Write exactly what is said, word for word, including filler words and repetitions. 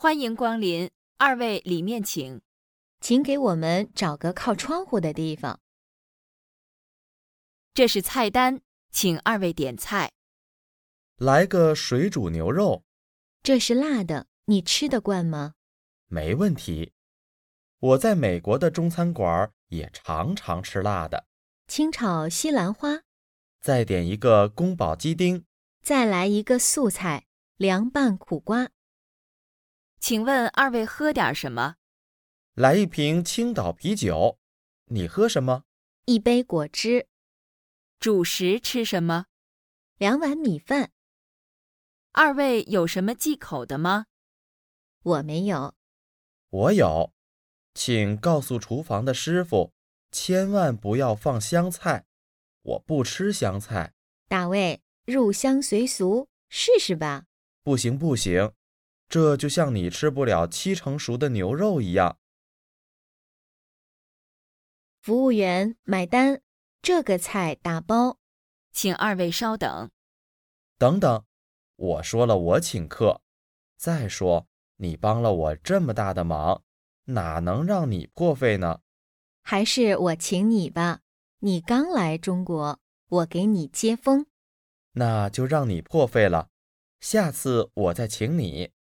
欢迎光临，二位里面请。 请给我们找个靠窗户的地方。 这是菜单，请二位点菜。 来个水煮牛肉。 这是辣的，你吃得惯吗？ 没问题。我在美国的中餐馆也常常吃辣的。 清炒西兰花。 再点一个宫保鸡丁。 再来一个素菜，凉拌苦瓜。 请问二位喝点什么？ 来一瓶青岛啤酒。你喝什么？ 一杯果汁。 主食吃什么？ 两碗米饭。 二位有什么忌口的吗？ 我没有。 我有。请告诉厨房的师傅，千万不要放香菜。我不吃香菜。 大卫，入乡随俗，试试吧。 不行不行，这就像你吃不了七成熟的牛肉一样。 服务员，买单，这个菜打包。 请二位稍等。 等等，我说了我请客。再说，你帮了我这么大的忙，哪能让你破费呢？ 还是我请你吧，你刚来中国，我给你接风。 那就让你破费了，下次我再请你。